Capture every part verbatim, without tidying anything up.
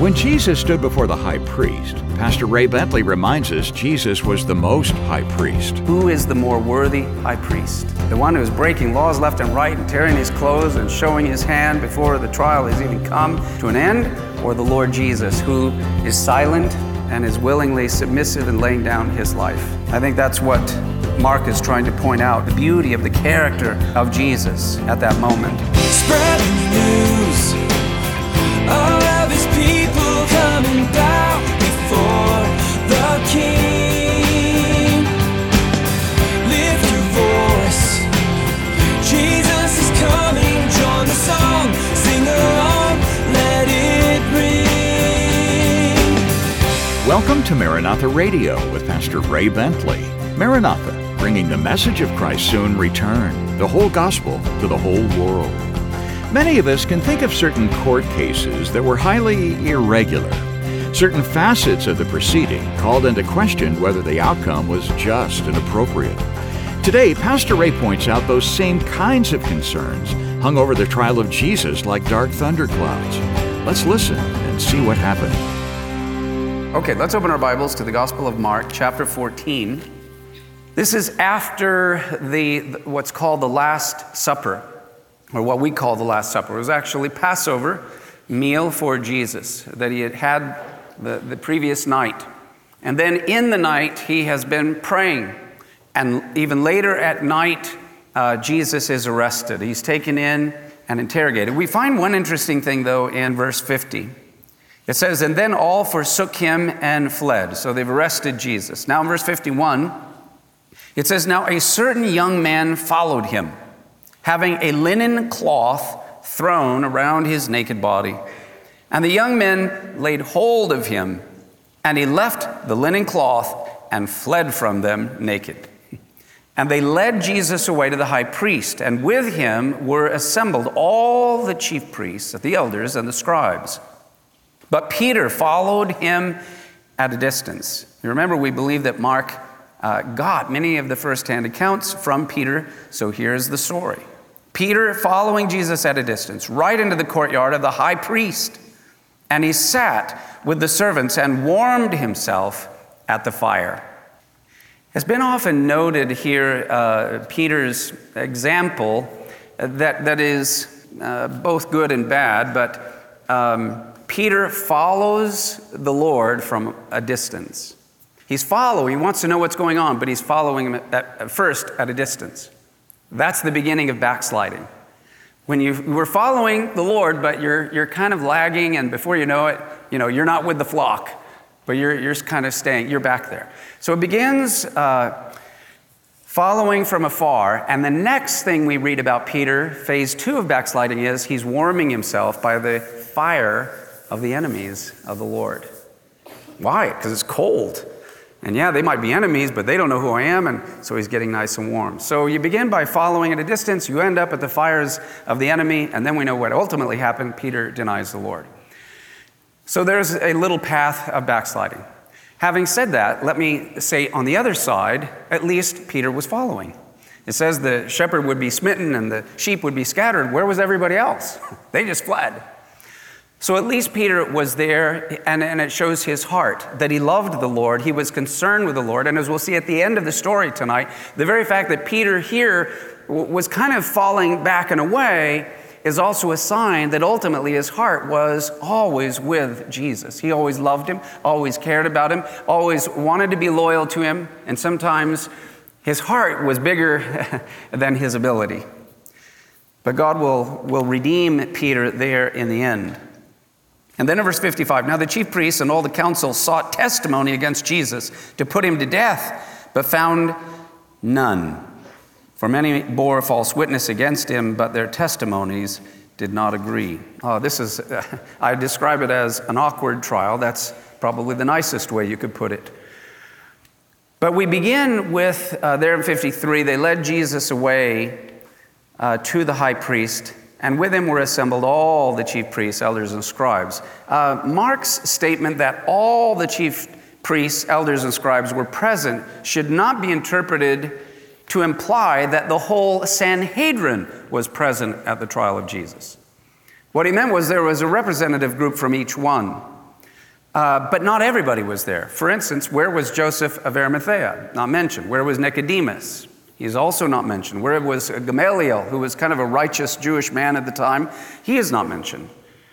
When Jesus stood before the high priest, Pastor Ray Bentley reminds us Jesus was the most high priest. Who is the more worthy high priest? The one who is breaking laws left and right and tearing his clothes and showing his hand before the trial has even come to an end? Or the Lord Jesus, who is silent and is willingly submissive and laying down his life? I think that's what Mark is trying to point out, the beauty of the character of Jesus at that moment. Spreading the news, all of his people coming down before the King. Lift your voice, Jesus is coming, join the song, sing along, let it ring. Welcome to Maranatha Radio with Pastor Ray Bentley. Maranatha, bringing the message of Christ's soon return, the whole gospel to the whole world. Many of us can think of certain court cases that were highly irregular. Certain facets of the proceeding called into question whether the outcome was just and appropriate. Today, Pastor Ray points out those same kinds of concerns hung over the trial of Jesus like dark thunderclouds. Let's listen and see what happened. Okay, let's open our Bibles to the Gospel of Mark, chapter fourteen. This is after the what's called the Last Supper, or what we call the Last Supper. It was actually Passover meal for Jesus that he had had the, the previous night. And then in the night, he has been praying. And even later at night, uh, Jesus is arrested. He's taken in and interrogated. We find one interesting thing, though, in verse fifty. It says, "And then all forsook him and fled." So they've arrested Jesus. Now in verse fifty-one, it says, "Now a certain young man followed him, having a linen cloth thrown around his naked body. And the young men laid hold of him, and he left the linen cloth and fled from them naked. And they led Jesus away to the high priest, and with him were assembled all the chief priests, the elders, and the scribes. But Peter followed him at a distance." You remember, we believe that Mark uh, got many of the first-hand accounts from Peter, so here's the story. Peter following Jesus at a distance, right into the courtyard of the high priest, and he sat with the servants and warmed himself at the fire. It's been often noted here, uh, Peter's example, that, that is uh, both good and bad, but um, Peter follows the Lord from a distance. He's following, he wants to know what's going on, but he's following him at, at first at a distance. That's the beginning of backsliding. When you were following the Lord, but you're you're kind of lagging, and before you know it, you know, you're not with the flock, but you're you're kind of staying, you're back there. So it begins uh, following from afar, and the next thing we read about Peter, phase two of backsliding, is he's warming himself by the fire of the enemies of the Lord. Why? Because it's cold. And yeah, they might be enemies, but they don't know who I am, and so he's getting nice and warm. So you begin by following at a distance, you end up at the fires of the enemy, and then we know what ultimately happened. Peter denies the Lord. So there's a little path of backsliding. Having said that, let me say on the other side, at least Peter was following. It says the shepherd would be smitten and the sheep would be scattered. Where was everybody else? They just fled. So at least Peter was there, and, and it shows his heart, that he loved the Lord, he was concerned with the Lord, and as we'll see at the end of the story tonight, the very fact that Peter here w- was kind of falling back and away is also a sign that ultimately his heart was always with Jesus. He always loved him, always cared about him, always wanted to be loyal to him, and sometimes his heart was bigger than his ability. But God will, will redeem Peter there in the end. And then in verse fifty-five, "Now the chief priests and all the council sought testimony against Jesus to put him to death, but found none. For many bore false witness against him, but their testimonies did not agree." Oh, this is, uh, I describe it as an awkward trial. That's probably the nicest way you could put it. But we begin with, uh, there in fifty-three, they led Jesus away uh, to the high priest, and with him were assembled all the chief priests, elders, and scribes. Uh, Mark's statement that all the chief priests, elders, and scribes were present should not be interpreted to imply that the whole Sanhedrin was present at the trial of Jesus. What he meant was there was a representative group from each one. Uh, but not everybody was there. For instance, where was Joseph of Arimathea? Not mentioned. Where was Nicodemus? He's also not mentioned. Where was Gamaliel, who was kind of a righteous Jewish man at the time? He is not mentioned.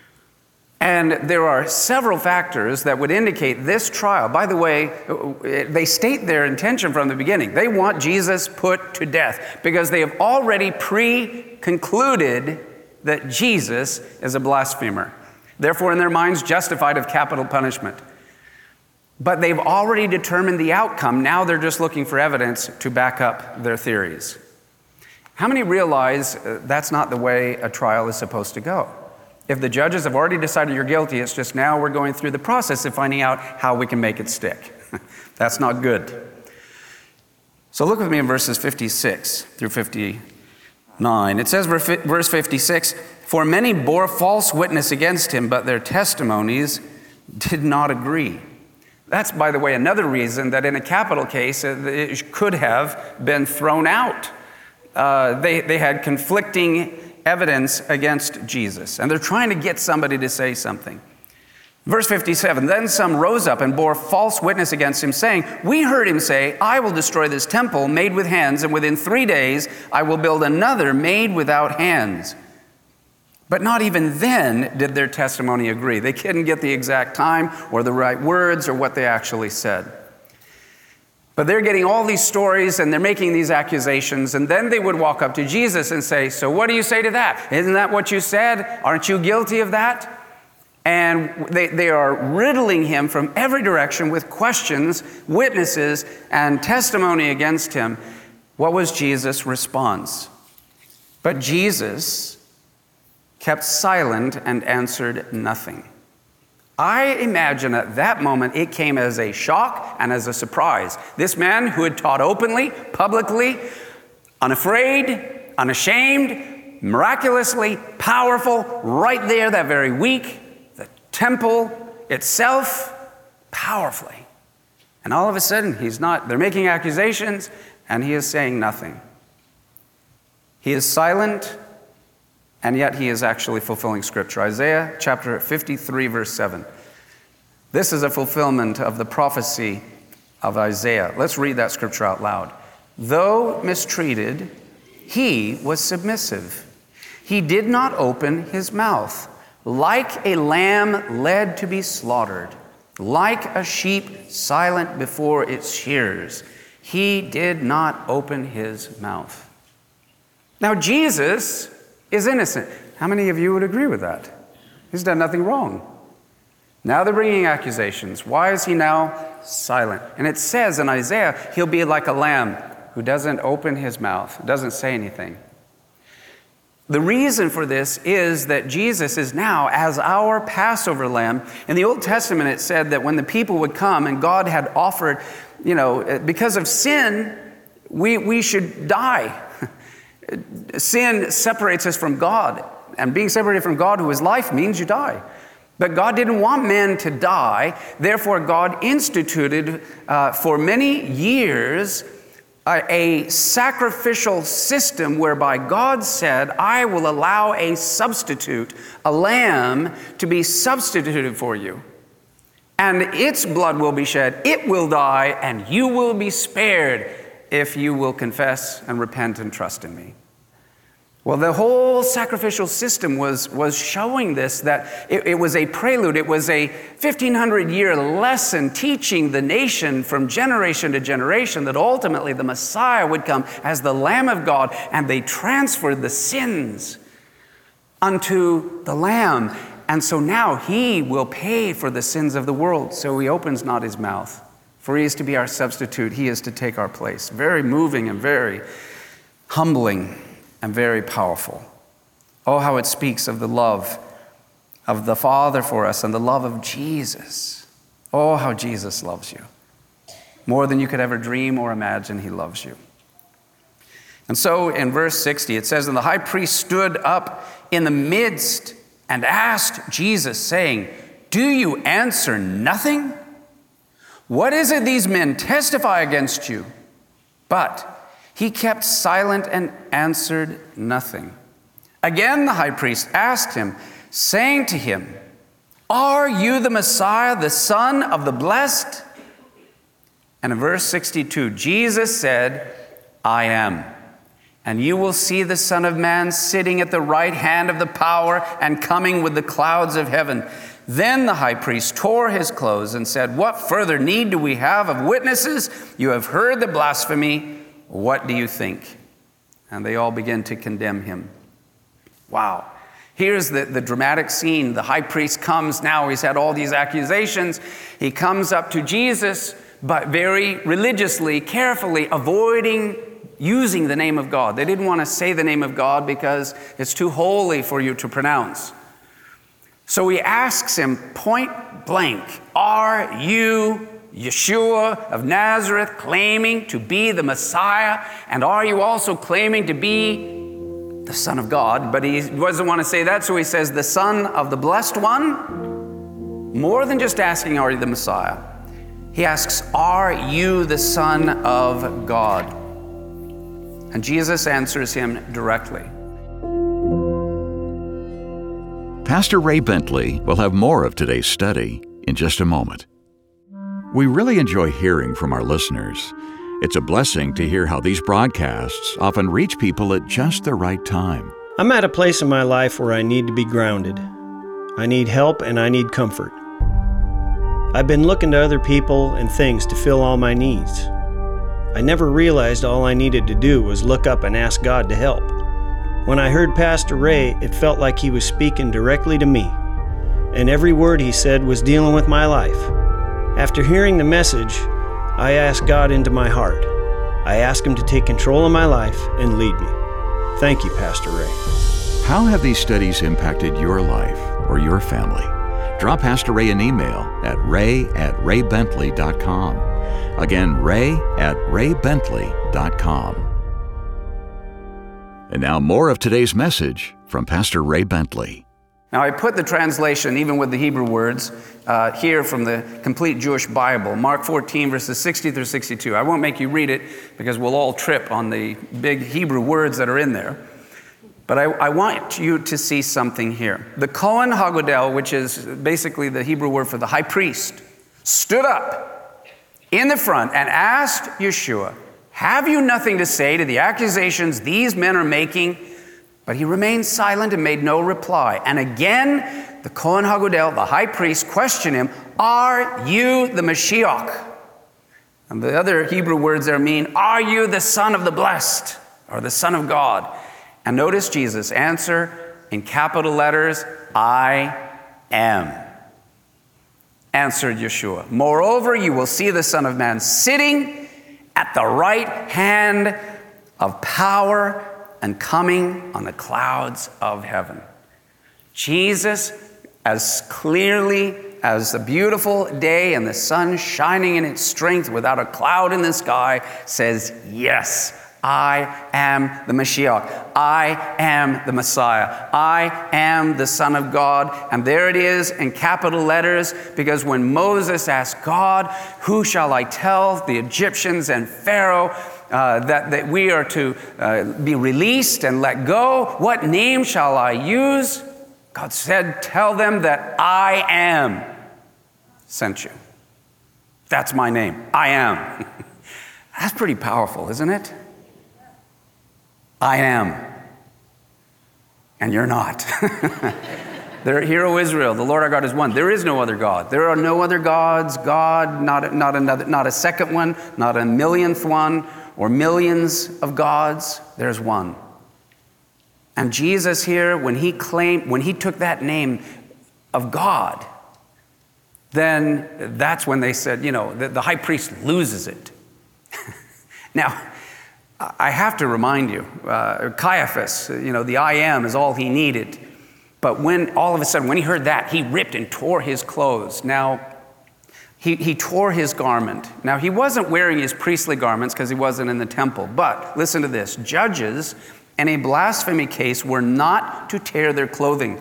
And there are several factors that would indicate this trial. By the way, they state their intention from the beginning. They want Jesus put to death because they have already pre-concluded that Jesus is a blasphemer. Therefore, in their minds, justified of capital punishment. But they've already determined the outcome. Now they're just looking for evidence to back up their theories. How many realize that's not the way a trial is supposed to go? If the judges have already decided you're guilty, it's just now we're going through the process of finding out how we can make it stick. That's not good. So look with me in verses fifty-six through fifty-nine. It says, verse fifty-six, "For many bore false witness against him, but their testimonies did not agree." That's, by the way, another reason that in a capital case, it could have been thrown out. Uh, they, they had conflicting evidence against Jesus, and they're trying to get somebody to say something. Verse fifty-seven, "Then some rose up and bore false witness against him, saying, 'We heard him say, I will destroy this temple made with hands, and within three days I will build another made without hands.' But not even then did their testimony agree." They couldn't get the exact time or the right words or what they actually said. But they're getting all these stories and they're making these accusations, and then they would walk up to Jesus and say, "So what do you say to that? Isn't that what you said? Aren't you guilty of that?" And they, they are riddling him from every direction with questions, witnesses, and testimony against him. What was Jesus' response? But Jesus kept silent and answered nothing. I imagine at that moment it came as a shock and as a surprise. This man who had taught openly, publicly, unafraid, unashamed, miraculously powerful, right there that very week, the temple itself, powerfully. And all of a sudden, he's not, they're making accusations, and he is saying nothing. He is silent, and yet he is actually fulfilling Scripture. Isaiah chapter fifty-three, verse seven. This is a fulfillment of the prophecy of Isaiah. Let's read that scripture out loud. "Though mistreated, he was submissive. He did not open his mouth. Like a lamb led to be slaughtered, like a sheep silent before its shearers, he did not open his mouth." Now, Jesus is innocent. How many of you would agree with that? He's done nothing wrong. Now they're bringing accusations. Why is he now silent? And it says in Isaiah, he'll be like a lamb who doesn't open his mouth, doesn't say anything. The reason for this is that Jesus is now as our Passover lamb. In the Old Testament, it said that when the people would come and God had offered, you know, because of sin, we, we should die. Sin separates us from God, and being separated from God, who is life, means you die. But God didn't want men to die. Therefore, God instituted uh, for many years a, a sacrificial system whereby God said, "I will allow a substitute, a lamb, to be substituted for you. And its blood will be shed, it will die, and you will be spared if you will confess and repent and trust in me." Well, the whole sacrificial system was, was showing this, that it, it was a prelude. It was a fifteen hundred year lesson teaching the nation from generation to generation that ultimately the Messiah would come as the Lamb of God, and they transferred the sins unto the Lamb. And so now he will pay for the sins of the world. So he opens not his mouth, for he is to be our substitute. He is to take our place. Very moving and very humbling and very powerful. Oh, how it speaks of the love of the Father for us and the love of Jesus. Oh, how Jesus loves you. More than you could ever dream or imagine, he loves you. And so in verse sixty, it says, "And the high priest stood up in the midst and asked Jesus, saying, 'Do you answer nothing? What is it these men testify against you?' But he kept silent and answered nothing. Again the high priest asked him, saying to him, Are you the Messiah, the Son of the Blessed? And in verse sixty-two, Jesus said, I am. And you will see the Son of Man sitting at the right hand of the power and coming with the clouds of heaven. Then the high priest tore his clothes and said, what further need do we have of witnesses? You have heard the blasphemy. What do you think? And they all began to condemn him. Wow. Here's the, the dramatic scene. The high priest comes now. He's had all these accusations. He comes up to Jesus, but very religiously, carefully, avoiding using the name of God. They didn't want to say the name of God because it's too holy for you to pronounce. So he asks him point blank, are you Yeshua of Nazareth, claiming to be the Messiah? And are you also claiming to be the Son of God? But he doesn't want to say that, so he says the Son of the Blessed One. More than just asking, are you the Messiah? He asks, are you the Son of God? And Jesus answers him directly. Pastor Ray Bentley will have more of today's study in just a moment. We really enjoy hearing from our listeners. It's a blessing to hear how these broadcasts often reach people at just the right time. I'm at a place in my life where I need to be grounded. I need help and I need comfort. I've been looking to other people and things to fill all my needs. I never realized all I needed to do was look up and ask God to help. When I heard Pastor Ray, it felt like he was speaking directly to me, and every word he said was dealing with my life. After hearing the message, I asked God into my heart. I asked him to take control of my life and lead me. Thank you, Pastor Ray. How have these studies impacted your life or your family? Drop Pastor Ray an email at ray at ray bentley dot com. Again, ray at ray bentley dot com. And now more of today's message from Pastor Ray Bentley. Now, I put the translation, even with the Hebrew words, uh, here from the Complete Jewish Bible, Mark fourteen, verses sixty through sixty-two. I won't make you read it because we'll all trip on the big Hebrew words that are in there. But I, I want you to see something here. The Kohen Hagodel, which is basically the Hebrew word for the high priest, stood up in the front and asked Yeshua, have you nothing to say to the accusations these men are making? But he remained silent and made no reply. And again, the Kohen Hagodel, the high priest, questioned him, are you the Mashiach? And the other Hebrew words there mean, are you the Son of the Blessed, or the Son of God? And notice Jesus' answer in capital letters, I am. Answered Yeshua. Moreover, you will see the Son of Man sitting at the right hand of power and coming on the clouds of heaven. Jesus, as clearly as the beautiful day and the sun shining in its strength without a cloud in the sky, says, yes, I am the Mashiach. I am the Messiah. I am the Son of God. And there it is in capital letters, because when Moses asked God, who shall I tell the Egyptians and Pharaoh uh, that, that we are to uh, be released and let go? What name shall I use? God said, tell them that I am sent you. That's my name. I am. That's pretty powerful, isn't it? I am, and you're not. There, hear, O Israel, the Lord our God is one. There is no other God. There are no other gods. God, not, not another, not a second one, not a millionth one, or millions of gods. There's one. And Jesus here, when he claimed, when he took that name of God, then that's when they said, you know, the, the high priest loses it. Now, I have to remind you, uh, Caiaphas, you know, the I am is all he needed. But when all of a sudden, when he heard that, he ripped and tore his clothes. Now, he, he tore his garment. Now, he wasn't wearing his priestly garments because he wasn't in the temple. But listen to this. Judges in a blasphemy case were not to tear their clothing.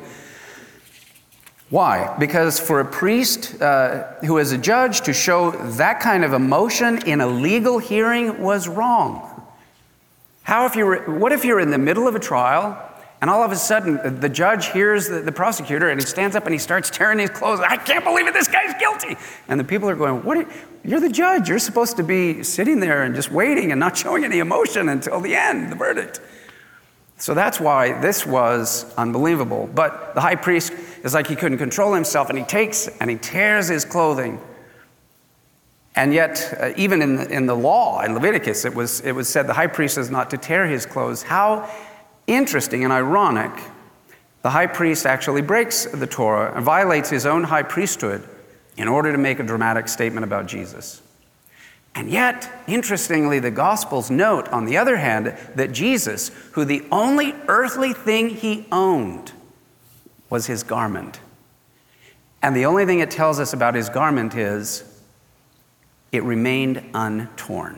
Why? Because for a priest uh, who is a judge to show that kind of emotion in a legal hearing was wrong. How if you were, what if you're in the middle of a trial And all of a sudden, the judge hears the, the prosecutor, and he stands up and he starts tearing his clothes. I can't believe it, this guy's guilty. And the people are going, what? Are you, you're the judge. You're supposed to be sitting there and just waiting and not showing any emotion until the end, the verdict. So that's why this was unbelievable. But the high priest is like he couldn't control himself, and he takes and he tears his clothing. And yet, uh, even in the, in the law, in Leviticus, it was, it was said the high priest is not to tear his clothes. How interesting and ironic. The high priest actually breaks the Torah and violates his own high priesthood in order to make a dramatic statement about Jesus. And yet, interestingly, the Gospels note, on the other hand, that Jesus, who the only earthly thing he owned was his garment. And the only thing it tells us about his garment is it remained untorn.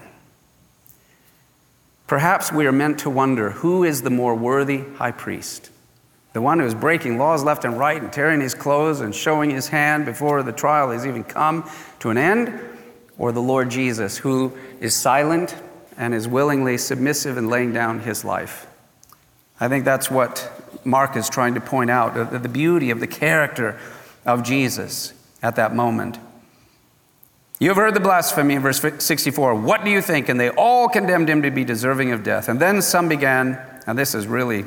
Perhaps we are meant to wonder, who is the more worthy high priest? The one who is breaking laws left and right and tearing his clothes and showing his hand before the trial has even come to an end? Or the Lord Jesus, who is silent and is willingly submissive in laying down his life? I think that's what Mark is trying to point out, the beauty of the character of Jesus at that moment. You have heard the blasphemy in verse sixty-four. What do you think? And they all condemned him to be deserving of death. And then some began, and this is really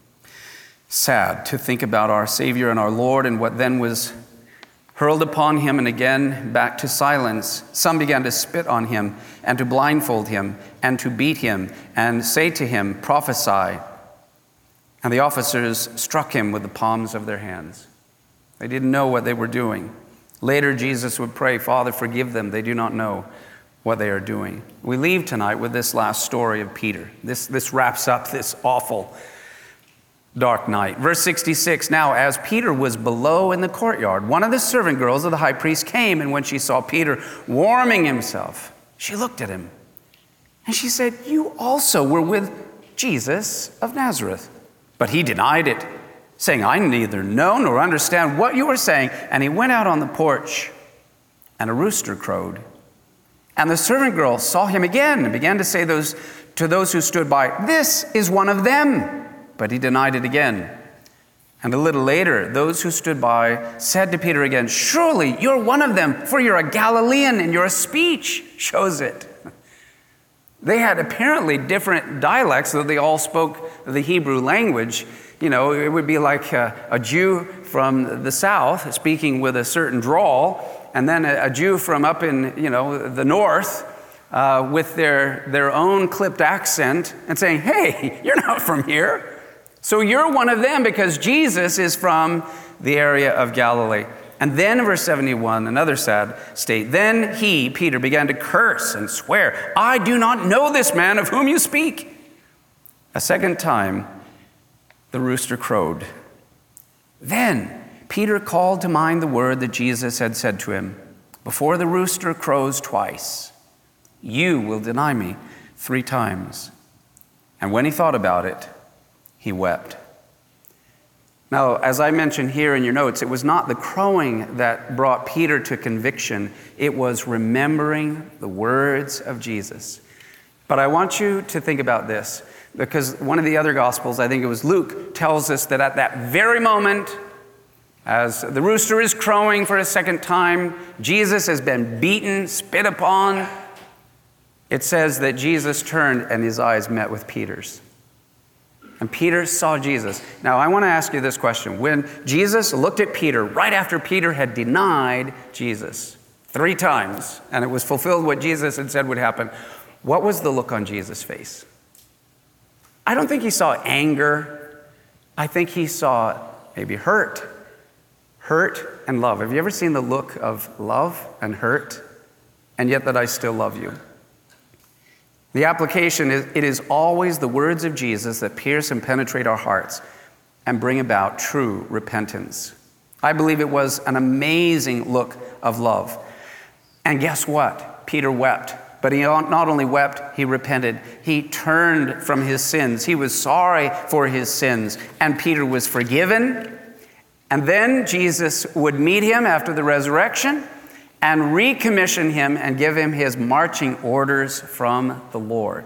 sad to think about our Savior and our Lord and what then was hurled upon him, and again back to silence. Some began to spit on him and to blindfold him and to beat him and say to him, prophesy. And the officers struck him with the palms of their hands. They didn't know what they were doing. Later, Jesus would pray, Father, forgive them. They do not know what they are doing. We leave tonight with this last story of Peter. This, this wraps up this awful dark night. Verse sixty-six, now as Peter was below in the courtyard, one of the servant girls of the high priest came, and when she saw Peter warming himself, she looked at him. And she said, you also were with Jesus of Nazareth. But he denied it, saying, I neither know nor understand what you are saying. And he went out on the porch, and a rooster crowed. And the servant girl saw him again and began to say those to those who stood by, this is one of them. But he denied it again. And a little later, those who stood by said to Peter again, surely you're one of them, for you're a Galilean, and your speech shows it. They had apparently different dialects, though they all spoke the Hebrew language. You know, it would be like a, a Jew from the south speaking with a certain drawl, and then a, a Jew from up in, you know, the north uh, with their, their own clipped accent and saying, hey, you're not from here. So you're one of them because Jesus is from the area of Galilee. And then in verse seventy-one, another sad state, then he, Peter, began to curse and swear, I do not know this man of whom you speak. A second time, the rooster crowed. Then Peter called to mind the word that Jesus had said to him, before the rooster crows twice, you will deny me three times. And when he thought about it, he wept. Now, as I mentioned here in your notes, it was not the crowing that brought Peter to conviction. It was remembering the words of Jesus. But I want you to think about this, because one of the other Gospels, I think it was Luke, tells us that at that very moment, as the rooster is crowing for a second time, Jesus has been beaten, spit upon. It says that Jesus turned and his eyes met with Peter's. And Peter saw Jesus. Now, I want to ask you this question. When Jesus looked at Peter, right after Peter had denied Jesus three times, and it was fulfilled what Jesus had said would happen, what was the look on Jesus' face? I don't think he saw anger. I think he saw maybe hurt. Hurt and love. Have you ever seen the look of love and hurt, and yet that I still love you? The application is, it is always the words of Jesus that pierce and penetrate our hearts and bring about true repentance. I believe it was an amazing look of love. And guess what? Peter wept. But he not only wept, he repented. He turned from his sins. He was sorry for his sins. And Peter was forgiven. And then Jesus would meet him after the resurrection and recommission him and give him his marching orders from the Lord.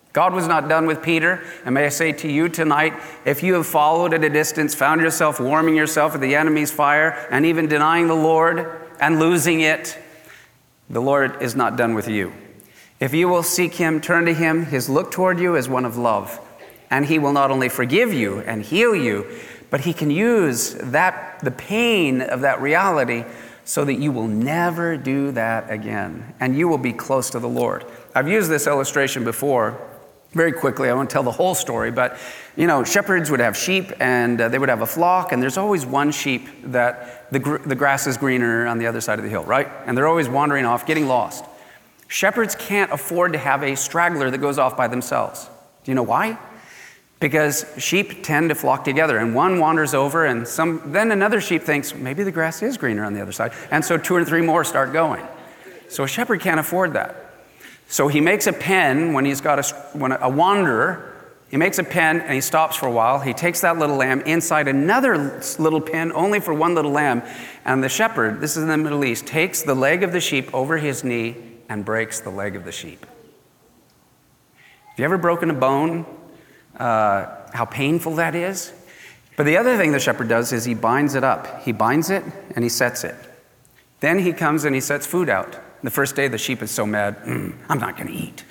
God was not done with Peter, and may I say to you tonight, if you have followed at a distance, found yourself warming yourself at the enemy's fire, and even denying the Lord and losing it, the Lord is not done with you. If you will seek him, turn to him, his look toward you is one of love, and he will not only forgive you and heal you, but he can use that, the pain of that reality, so that you will never do that again, and you will be close to the Lord. I've used this illustration before. Very quickly, I won't tell the whole story, but you know, shepherds would have sheep, and uh, they would have a flock, and there's always one sheep that the, gr- the grass is greener on the other side of the hill, right? And they're always wandering off, getting lost. Shepherds can't afford to have a straggler that goes off by themselves. Do you know why? Because sheep tend to flock together, and one wanders over, and some then another sheep thinks, maybe the grass is greener on the other side, and so two or three more start going. So a shepherd can't afford that. So he makes a pen when he's got a, when a wanderer, he makes a pen and he stops for a while. He takes that little lamb inside another little pen only for one little lamb. And the shepherd, this is in the Middle East, takes the leg of the sheep over his knee and breaks the leg of the sheep. Have you ever broken a bone? Uh, how painful that is? But the other thing the shepherd does is he binds it up. He binds it and he sets it. Then he comes and he sets food out. The first day, the sheep is so mad, mm, I'm not going to eat.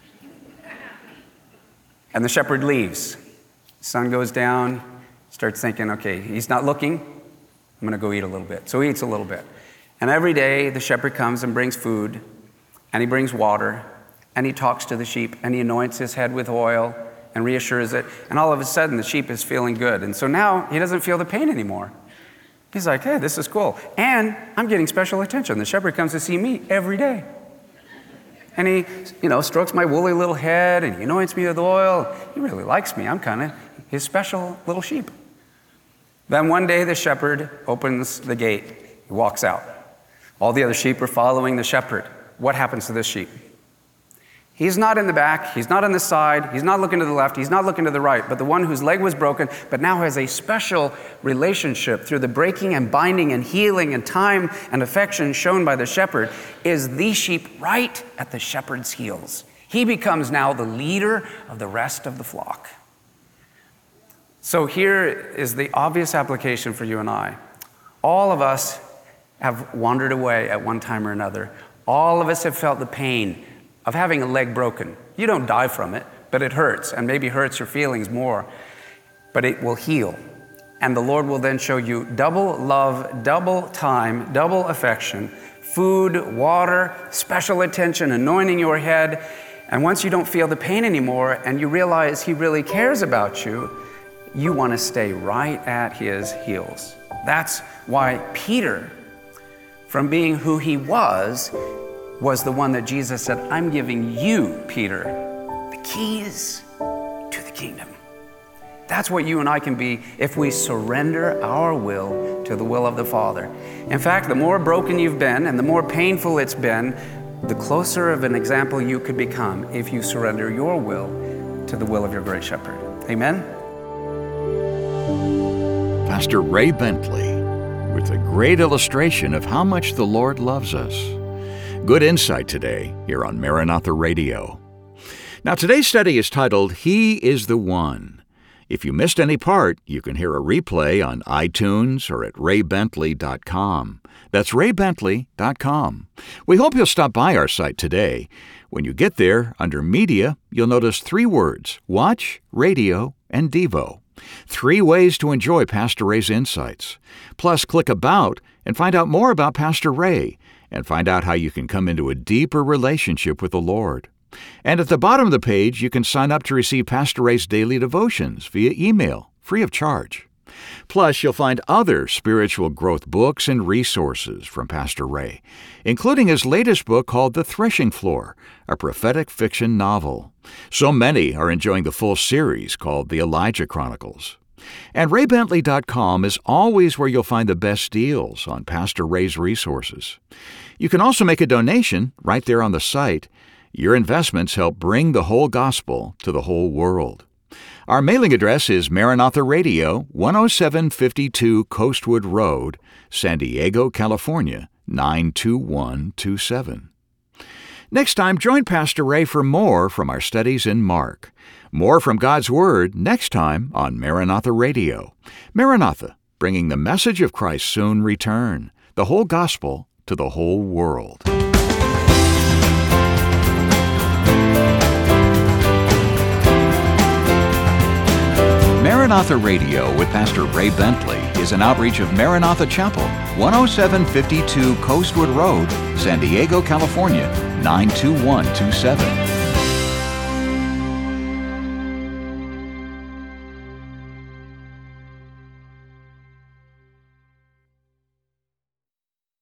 And the shepherd leaves. The sun goes down, starts thinking, okay, he's not looking, I'm going to go eat a little bit. So he eats a little bit. And every day, the shepherd comes and brings food, and he brings water, and he talks to the sheep, and he anoints his head with oil and reassures it. And all of a sudden, the sheep is feeling good. And so now, he doesn't feel the pain anymore. He's like, hey, this is cool. And I'm getting special attention. The shepherd comes to see me every day. And he, you know, strokes my woolly little head and he anoints me with oil. He really likes me. I'm kind of his special little sheep. Then one day the shepherd opens the gate. He walks out. All the other sheep are following the shepherd. What happens to this sheep? He's not in the back, he's not on the side, he's not looking to the left, he's not looking to the right, but the one whose leg was broken, but now has a special relationship through the breaking and binding and healing and time and affection shown by the shepherd, is the sheep right at the shepherd's heels. He becomes now the leader of the rest of the flock. So here is the obvious application for you and I. All of us have wandered away at one time or another. All of us have felt the pain of having a leg broken. You don't die from it, but it hurts, and maybe hurts your feelings more, but it will heal. And the Lord will then show you double love, double time, double affection, food, water, special attention, anointing your head. And once you don't feel the pain anymore and you realize he really cares about you, you want to stay right at his heels. That's why Peter, from being who he was, was the one that Jesus said, I'm giving you, Peter, the keys to the kingdom. That's what you and I can be if we surrender our will to the will of the Father. In fact, the more broken you've been and the more painful it's been, the closer of an example you could become if you surrender your will to the will of your great shepherd. Amen? Pastor Ray Bentley with a great illustration of how much the Lord loves us. Good insight today here on Maranatha Radio. Now, today's study is titled, He is the One. If you missed any part, you can hear a replay on iTunes or at ray bentley dot com. That's ray bentley dot com. We hope you'll stop by our site today. When you get there, under Media, you'll notice three words, Watch, Radio, and Devo. Three ways to enjoy Pastor Ray's insights. Plus, click About and find out more about Pastor Ray, and find out how you can come into a deeper relationship with the Lord. And at the bottom of the page, you can sign up to receive Pastor Ray's daily devotions via email, free of charge. Plus, you'll find other spiritual growth books and resources from Pastor Ray, including his latest book called The Threshing Floor, a prophetic fiction novel. So many are enjoying the full series called The Elijah Chronicles. And ray bentley dot com is always where you'll find the best deals on Pastor Ray's resources. You can also make a donation right there on the site. Your investments help bring the whole gospel to the whole world. Our mailing address is Maranatha Radio, one oh seven fifty-two Coastwood Road, San Diego, California, nine two one two seven. Next time, join Pastor Ray for more from our studies in Mark. More from God's Word next time on Maranatha Radio. Maranatha, bringing the message of Christ's soon return, the whole gospel to the whole world. Maranatha Radio with Pastor Ray Bentley is an outreach of Maranatha Chapel, one oh seven fifty-two Coastwood Road, San Diego, California, nine two one two seven.